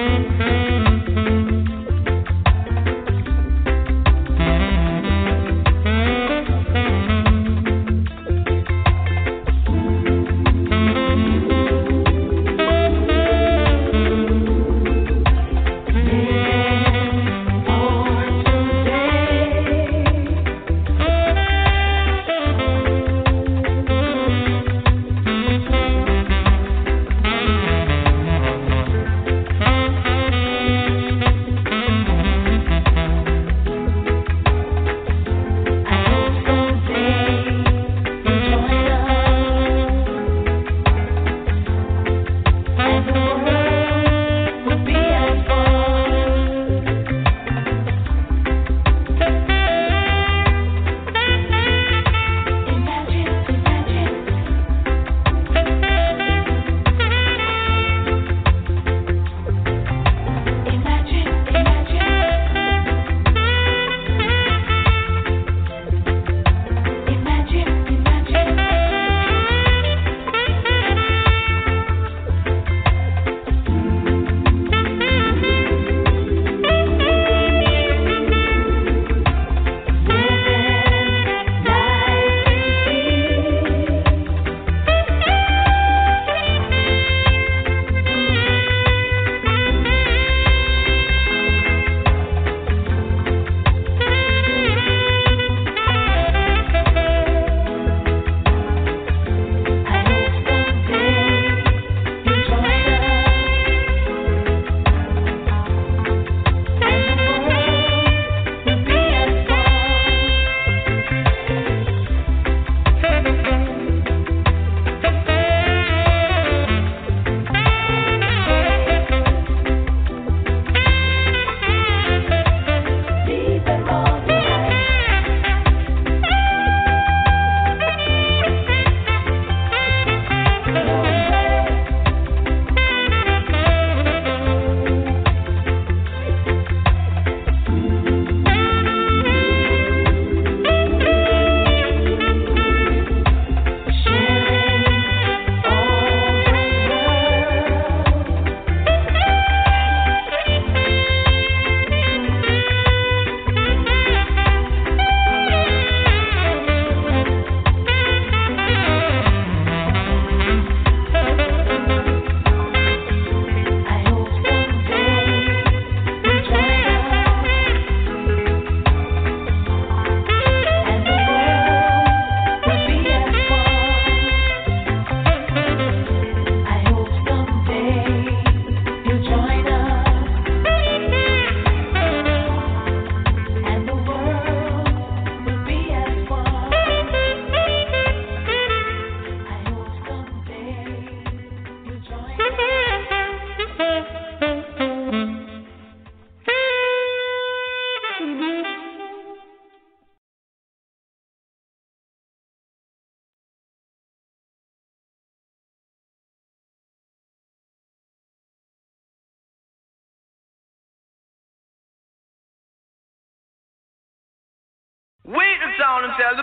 We the town and tell the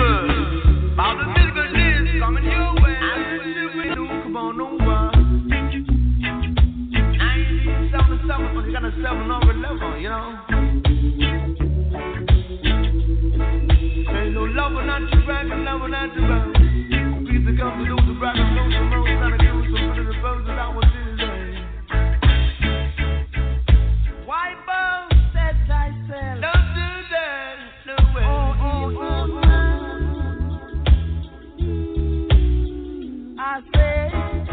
people about the musical news coming your way. We do come on over. 1977, but you got a 7 over 11, you know. Say no lover, not to brag, and lover, not to brag. Please to come to do the brag, and know some more, trying to do some of the birds that I was in today. White bones, said thyself. Don't do that, no way. I say,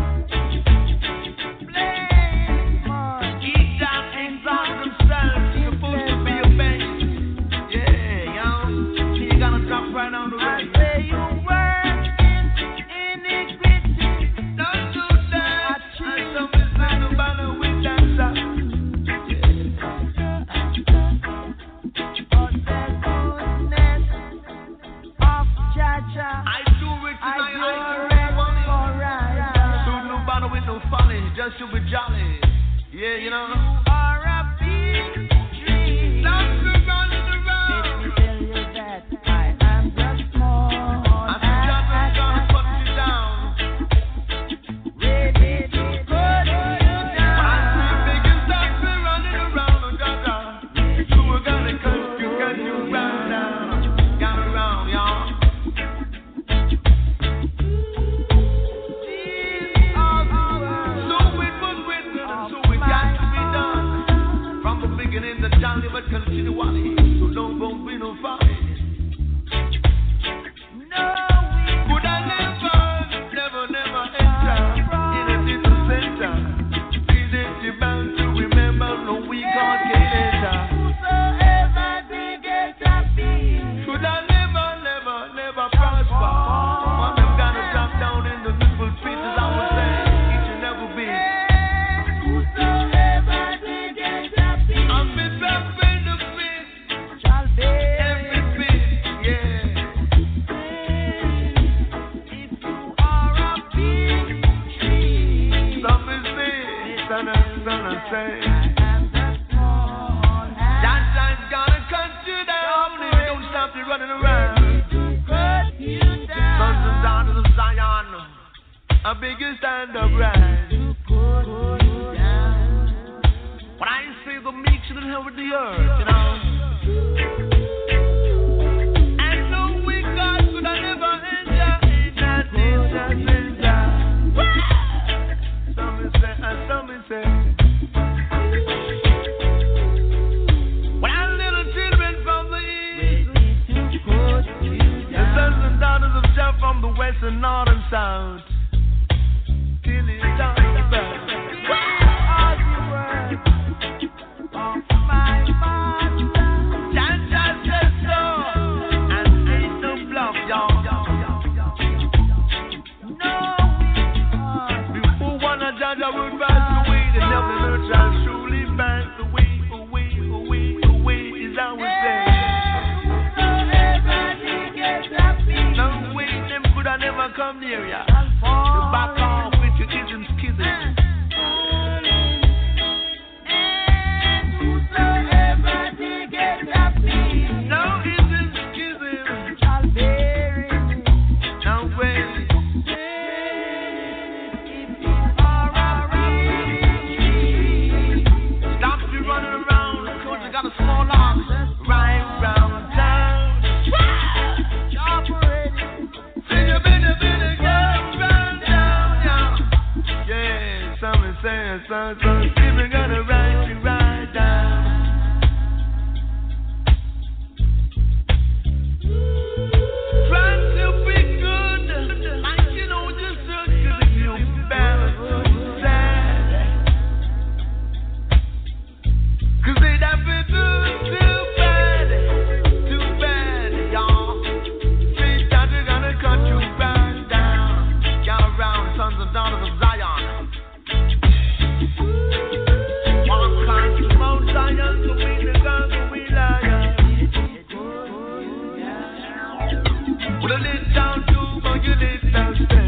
blame on. Each time ain't found themselves. You're supposed to be a bank. Yeah, yo. You gotta stop right on the way. I say you work in iniquity. Don't do that. I don't listen about a weak dancer. On the goodness of Jaja. I do it tonight. I do with no folly, just to be jolly. Yeah, you know. You are a big tree. Not to run around. Let me tell you that I am just small. I see John gonna put you down. Ready to put you down. I see big and stuff beginning the jolly but continually. So don't be no fight. Could I never enter in a different center? Is it you bound to remember no we can't get enter? Could I never prosper? One them gonna drop down in the miserable pieces I was saying it should never be. I'm been back in the pit, every pit, yeah. If you are a big tree, some is this, son of say. That time's gonna cut you down if you don't stop you running around. Sons and daughters of Zion, a bigger stand up right. When I say the meek should inherit the earth, you know. And no weak God could I never enter in that center. Some say, and some say. When our little children from the east, the sons and daughters of Jah from the west and north and south, till it's down the back. I would pass away, the devil will try truly pass away, is how we say. No way, them could have never come near ya. You back off with your isms, kisses. No isms, kisses. No way. Got a small arm, right round town. Sing a bit, go round town, yeah. Yeah, some is saying, some people gonna ride you right down. Trying to be good, like you know, just cause if you bad, sad. Cause they that be too bad, y'all. See that they're gonna cut you back down. Y'all around, sons and daughters of Zion. One kind to Mount Zion, so we the guns, so we lion. With a lid down too, but you lid down stay.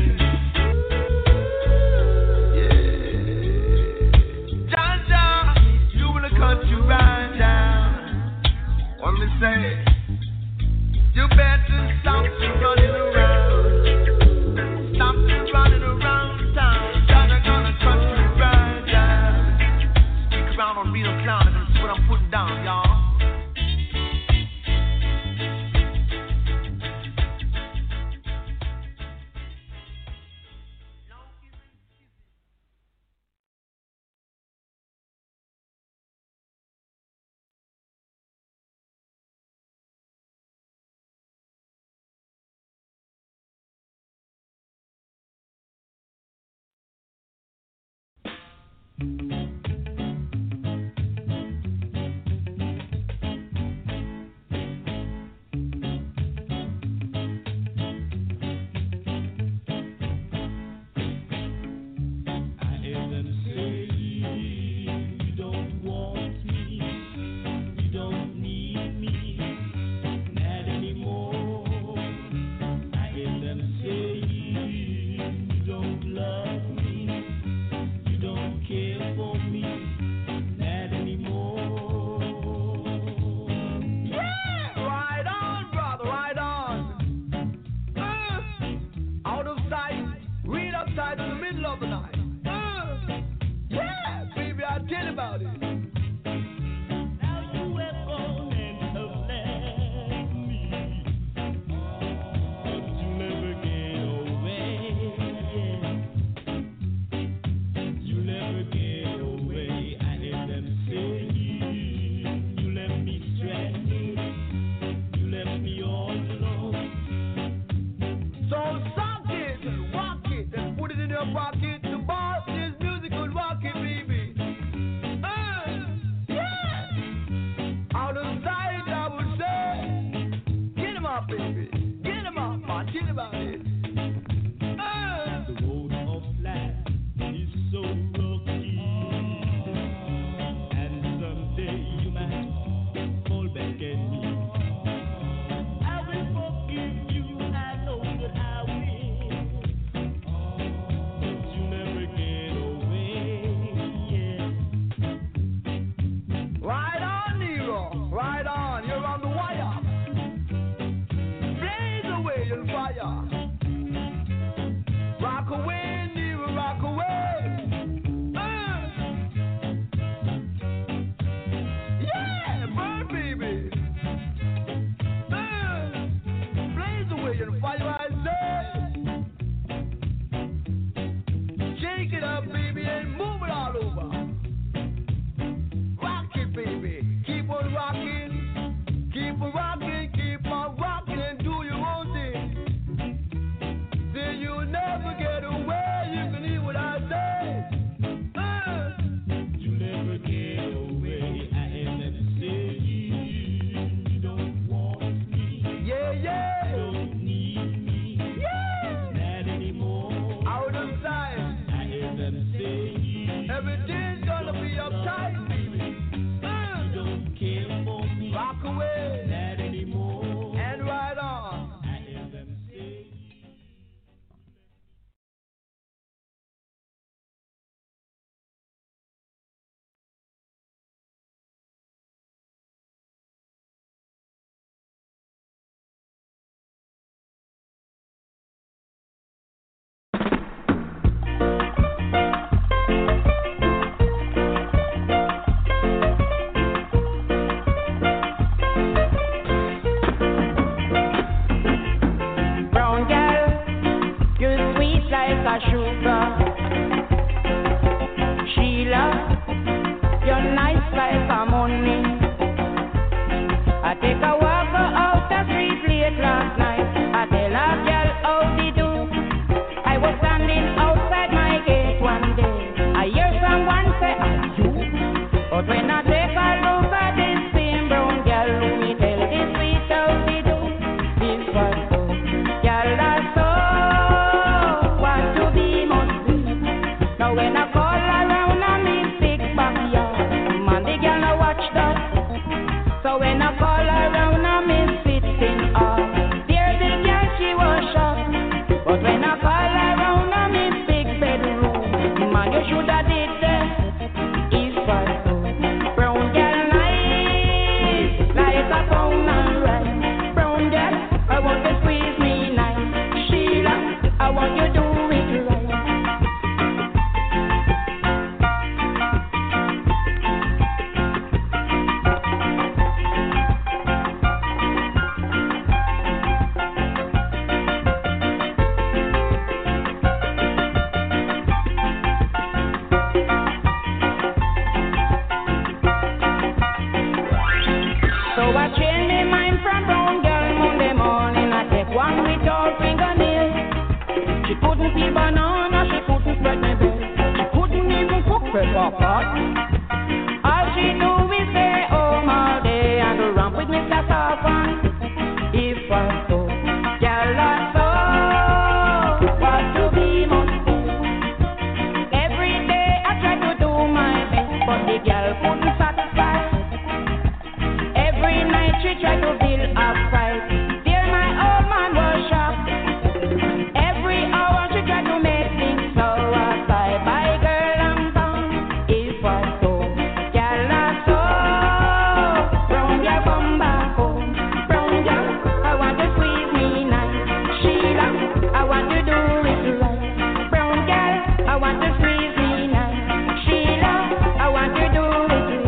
You right down. What me say? You better stop running around. Stop running around town. They're gonna cut you right down. Stick around on being a clown and see what I'm putting down, y'all. I change my mind from brown girl Monday morning. I take one without fingernails. She couldn't peel banana, she couldn't spread my bed. She couldn't even cook pepper pot. All she do is stay home all day and go romp with Mr. Safan. If I so, girl I so, what to be must do. Every day I try to do my best, but the girl couldn't satisfy. Every night she tried to build a fight. Till my old man was shocked. Every hour she tried to make things so. Bye bye girl, I'm gone. If I so, girl I so, brown girl come back home. Brown girl, I want to squeeze me nice. Sheila, I want to do it right. Brown girl, I want to squeeze me nice. Sheila, I want to do it right.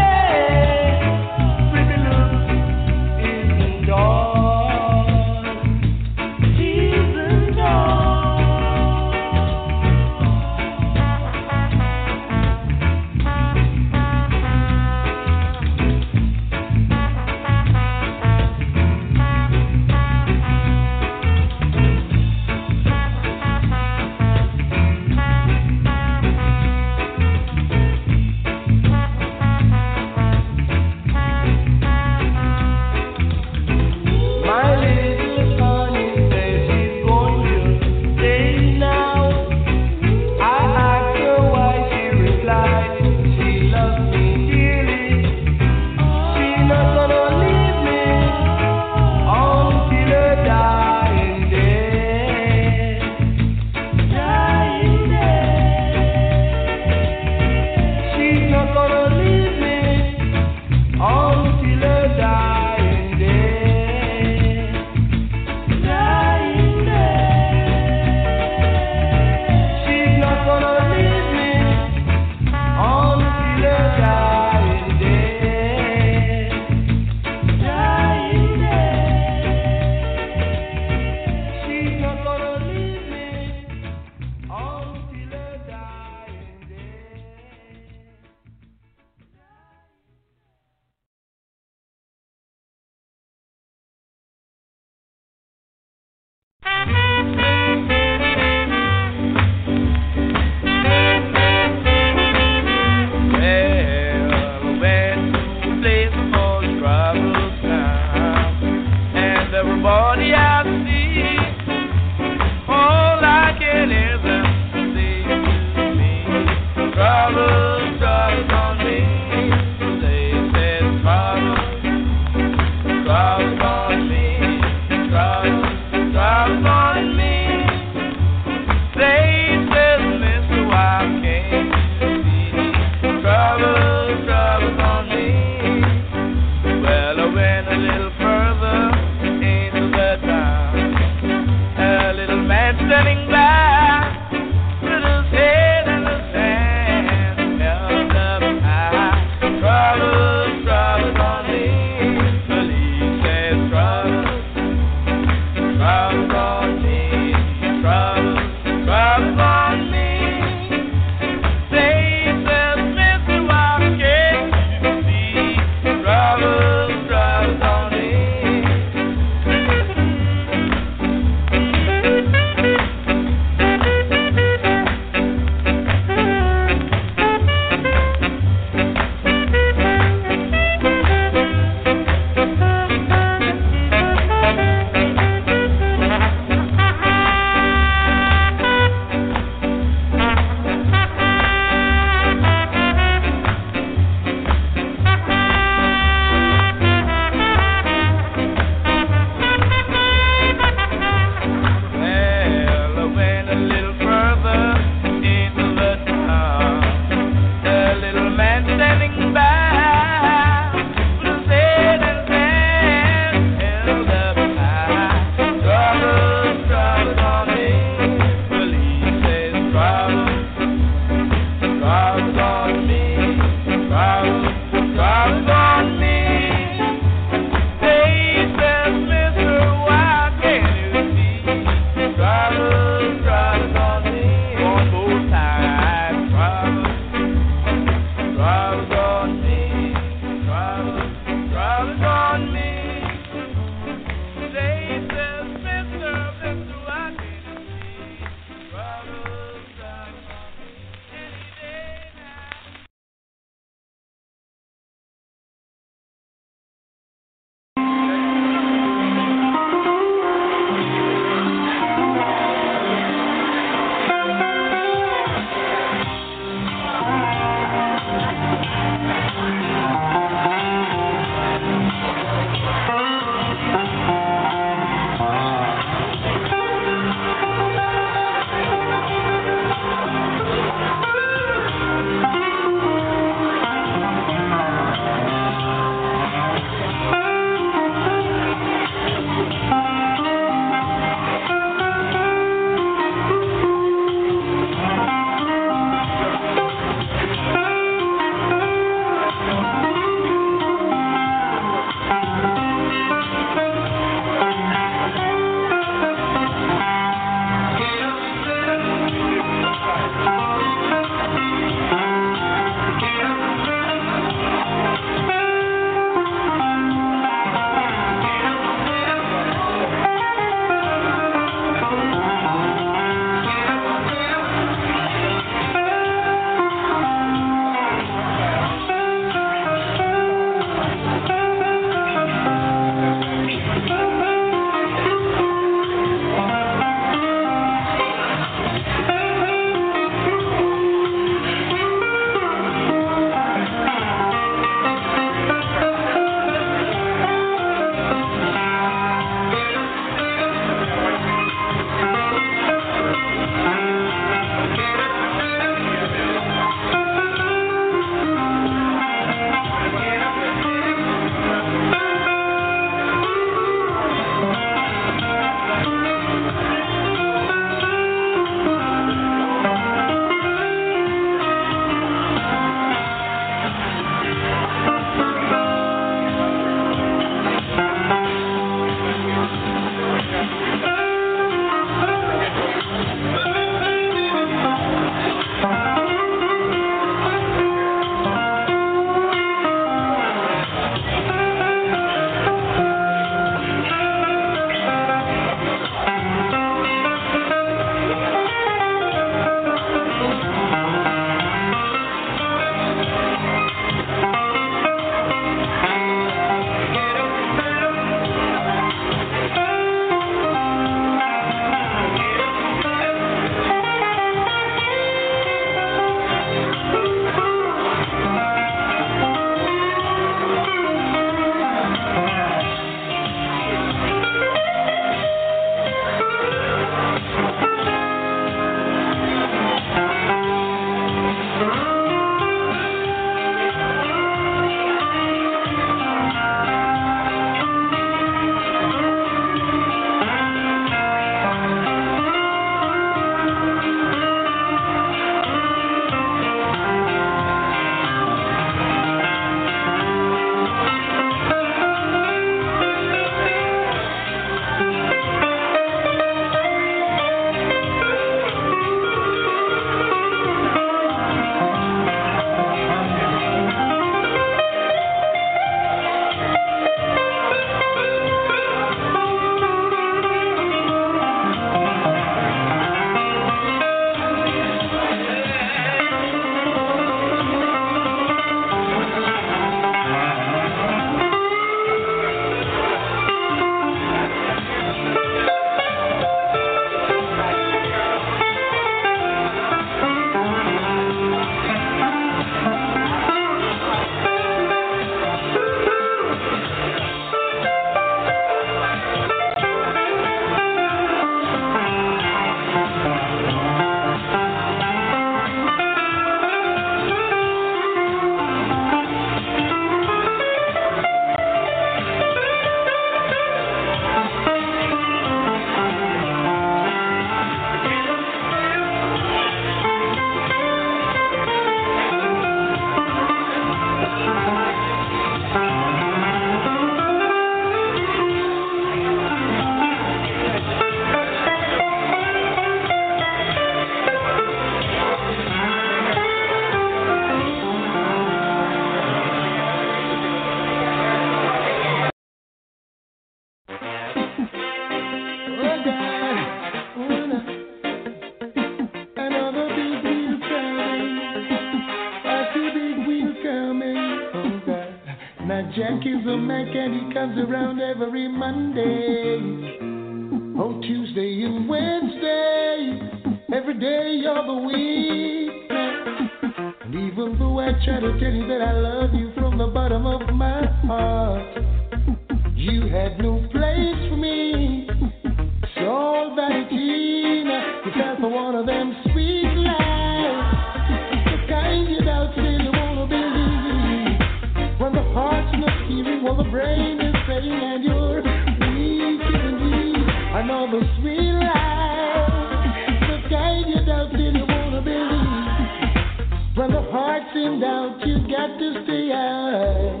Jack is a Mac and he comes around every Monday. On Tuesday and Wednesday, every day of the week. And even though I try to tell you that I love you from the bottom of my heart, you had no place for me. It's all vanity. You fell for one of them sweet lies, the kind you doubt still you wanna believe. When the heart's not hearing, while the brain is saying, and you're weak in need. Another sweet lie, the kind you doubt still you wanna believe. When the heart's in doubt, you got to stay out.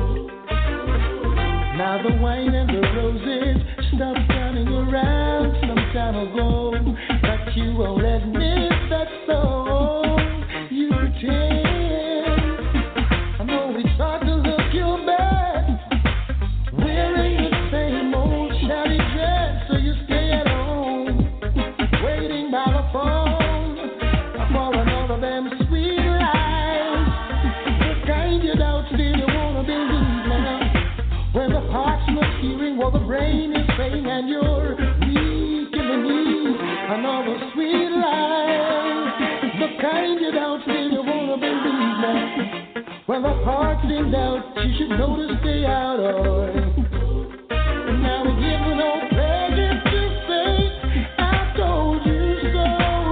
Now the wine and the roses stopped running around some time ago, but you won't admit that's so. You pretend. I know it's hard to look your best, wearing the same old shabby dress, so you stay at home, waiting by the phone for another of them sweet lies, the kind you doubt still you wanna believe now. When the heart's not hearing what the brain is saying, and you're weak in the knees, another sweet lie, the kind you doubt still you wanna believe now. When the heart's in doubt, you should know to stay out of it. And now we're giving no pleasure to say, I told you so.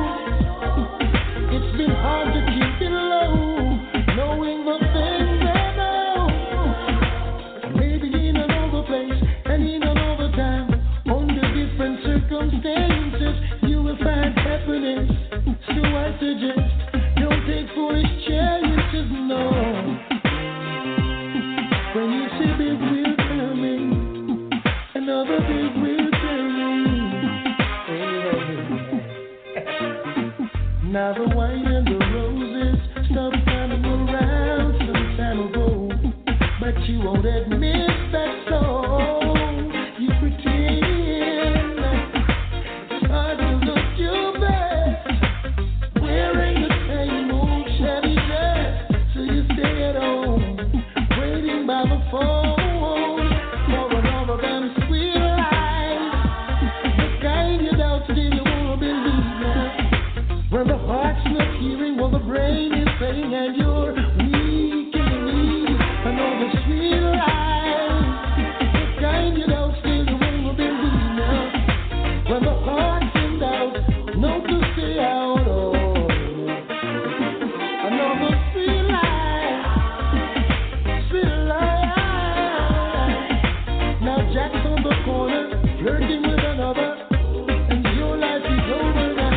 It's been hard to keep it low, knowing the things I know. Maybe in another place and in another time, under different circumstances, you will find happiness. So I suggest, don't take foolish chances, no. When you see big wheel coming, another big wheel coming. Now the wine and the roses stopped coming around some time ago, but you won't admit that's so. You pretend. It's hard to look your best, wearing the same old shabby dress, so you stay at home, waiting by the phone for another of them sweet lies, the kind you doubt still you wanna believe now. When the heart's not hearing what the brain is saying, and you're weak in the knees, another sweet lie, the kind you doubt still you wanna believe now. When the heart's in doubt, know to stay out of another sweet lie, sweet lie. Now Jack's on the corner, flirting with another, and your life is over now.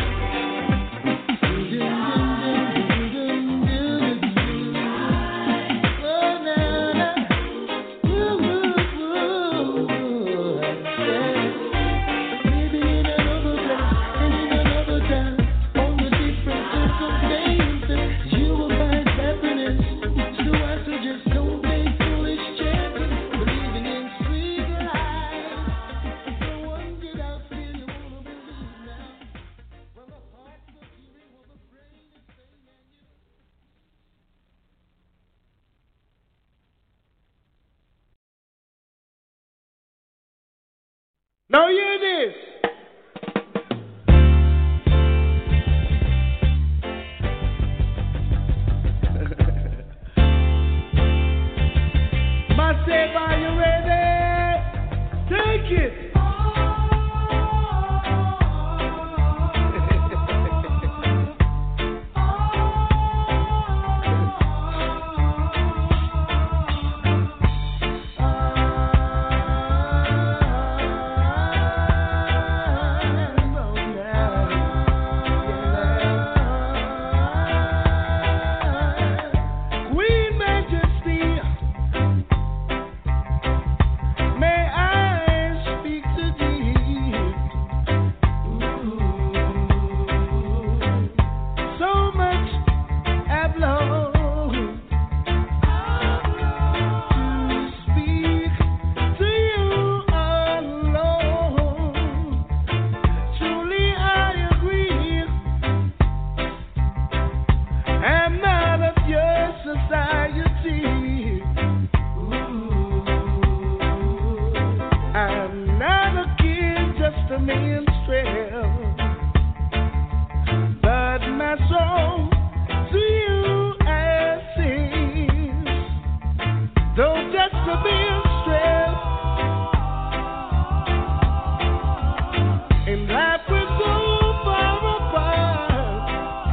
Now hear this. Massive, are you ready? Take it. minstrel, but my soul to you I sing. Though just a minstrel, and life will go far apart.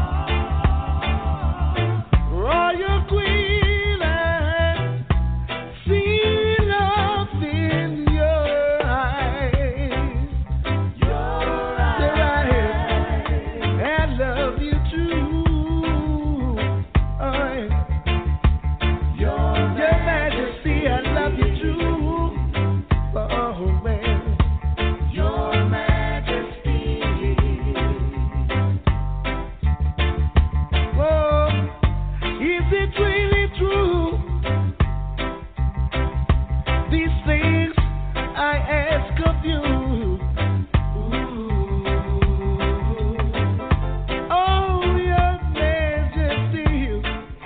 Royal Queen, I see love in your eyes. Your eyes. I love you too. Your Majesty, I love you too. Oh man. Your Majesty. Oh, is it really true? These things I ask of you. Oh, Your Majesty,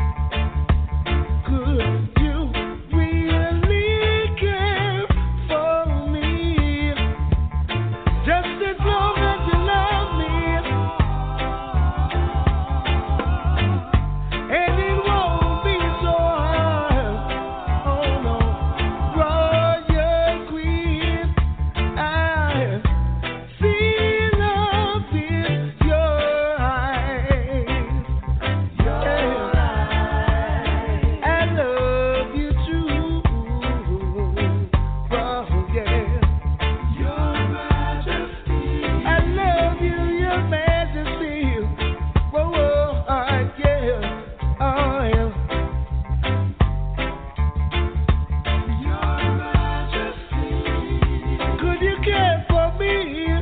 could you really care for me? Just as long as you love me, and it won't be so hard. Oh no, Royal Queen, I see love in your eyes. Your eyes. I love you too. Oh yeah. Your Majesty. I love you, Your Majesty. Whoa, whoa, yeah. Oh, yeah. Your Majesty. Could you care for me?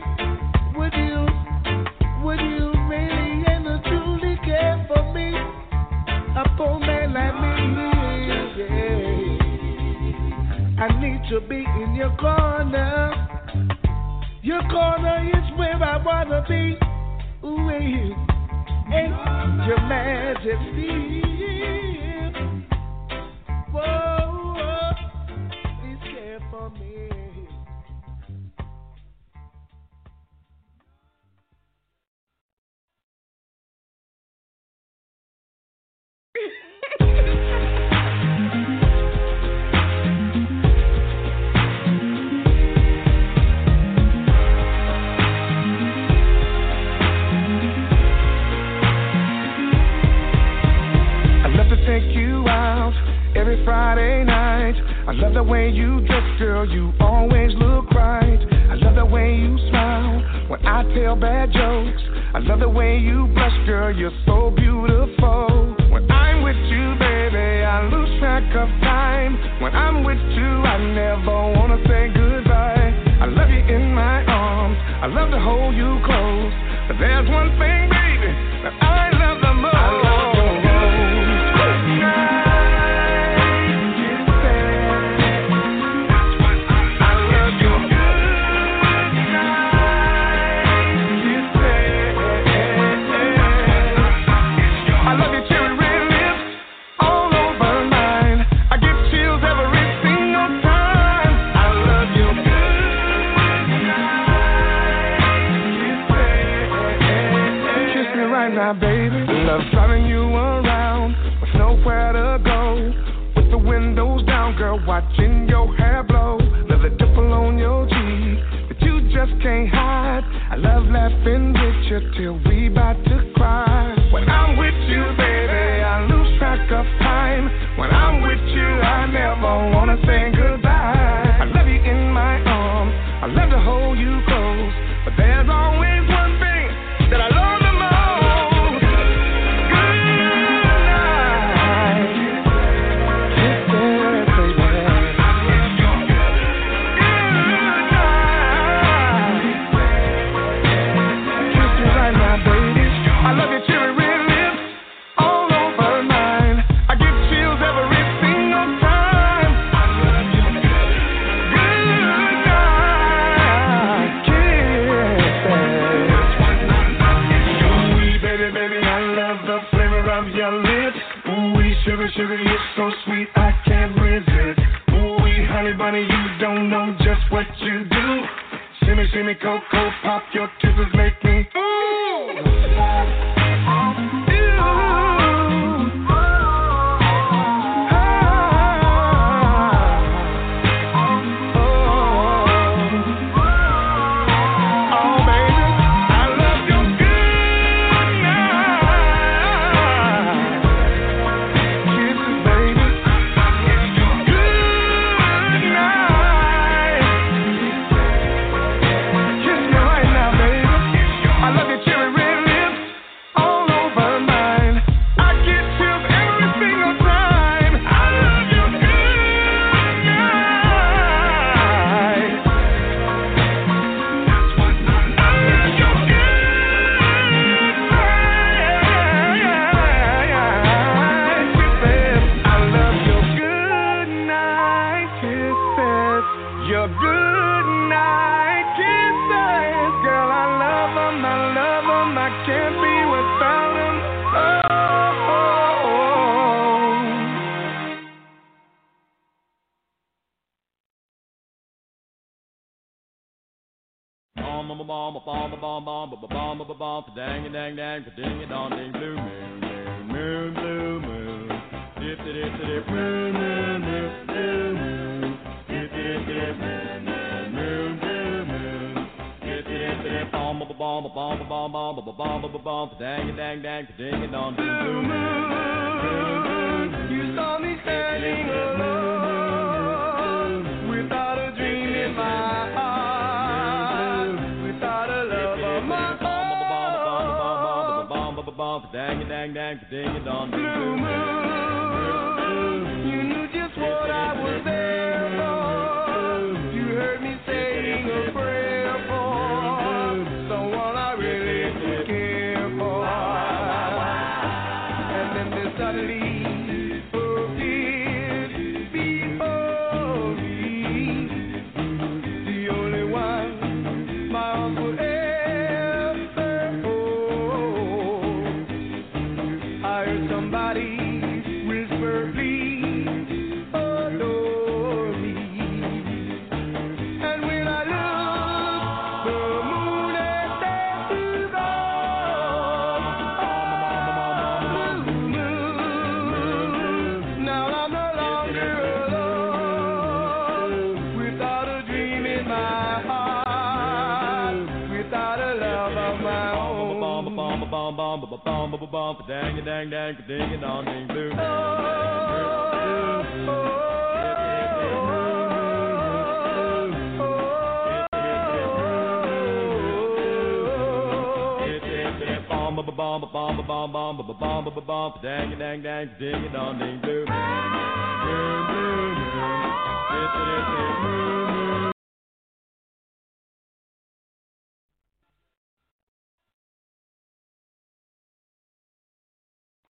Would you really and truly care for me? A poor man like me, yeah. I need to be in your corner. Your corner is where I wanna be. Ooh, and Your Majesty. Whoa, whoa, please care for me. I love to take you out every Friday night. I love the way you dress, girl, you always look right. I love the way you smile when I tell bad jokes. I love the way you blush, girl, you're so beautiful. When I'm with you, baby, I lose track of time. When I'm with you, I never wanna say goodbye. I love you in my arms, I love to hold you close. But there's one thing, baby, that I love the most. I love your baby, love driving you around with nowhere to go. With the windows down, girl, watching your hair blow. Love the dimple on your cheek that you just can't hide. I love laughing with you till we about to cry. When I'm with you, baby, I lose track of time. When I'm with you, I never wanna say goodbye. I love you in my arms, I love to hold you close. But there's always one thing that I love the most. Sugar, you're so sweet, I can't resist. Ooh, honey bunny, you don't know just what you do. Shimmy, cocoa, pop, your kisses make me You saw me standing alone, without a dream in my heart, without a love of my own. Blue moon, you knew just what I was there for. You heard me saying a prayer for someone I really care for. And then there suddenly appeared before me the only one my arms would ever hold. I heard somebody whisper, please adore me. And when I looked, the moon had set to gold. Blue moon, now I'm no longer alone, without a dream in my heart, without a love of my own.